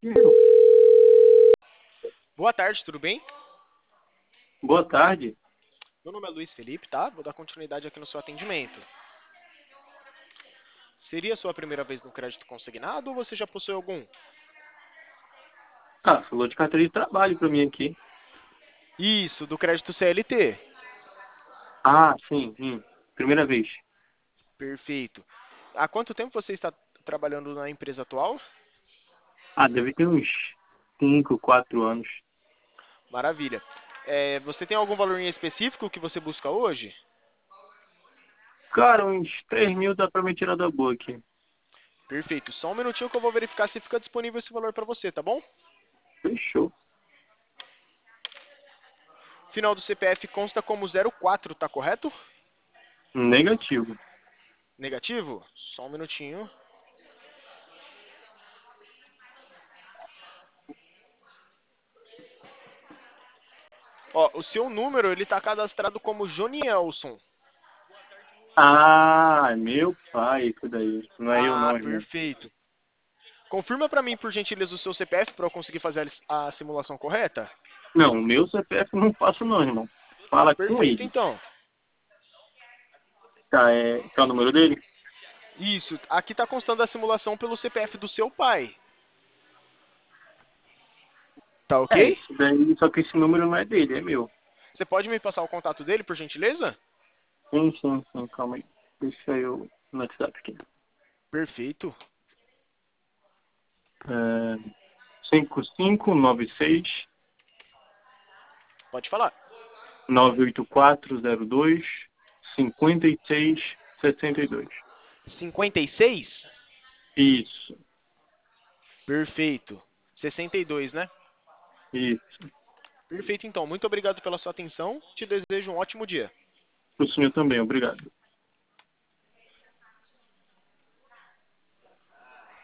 Boa tarde, tudo bem? Boa tarde. Meu nome é Luiz Felipe, tá? Vou dar continuidade aqui no seu atendimento. Seria a sua primeira vez no crédito consignado ou você já possui algum? Ah, falou de carteira de trabalho pra mim aqui. Isso, do crédito CLT. Ah, sim. Primeira vez. Perfeito. Há quanto tempo você está trabalhando na empresa atual? Ah, deve ter uns 5, 4 anos. Maravilha. Você tem algum valor em específico que você busca hoje? Cara, uns 3.000 dá pra me tirar da boa aqui. Perfeito. Só um minutinho que eu vou verificar se fica disponível esse valor para você, tá bom? Fechou. Final do CPF consta como 04, tá correto? Negativo. Negativo? Só um minutinho. Ó, o seu número, ele tá cadastrado como Jonielson. Ah, meu pai, isso daí. Não é eu Ah, não, irmão. perfeito. Confirma para mim, por gentileza, o seu CPF para eu conseguir fazer a simulação correta? Não, o meu CPF eu não faço não, irmão. Fala com Perfeito, ele. então. Tá, qual é o número dele? Isso, aqui está constando a simulação pelo CPF do seu pai. Tá ok? Isso daí, só que esse número não é dele, é meu. Você pode me passar o contato dele, por gentileza? Sim, calma aí. Deixa eu no WhatsApp aqui. Perfeito. É, 5596 Pode falar. 98402 5662. 56? Isso, Perfeito. 62, né? isso. Perfeito, então. Muito obrigado pela sua atenção. Te desejo um ótimo dia. O senhor também, obrigado.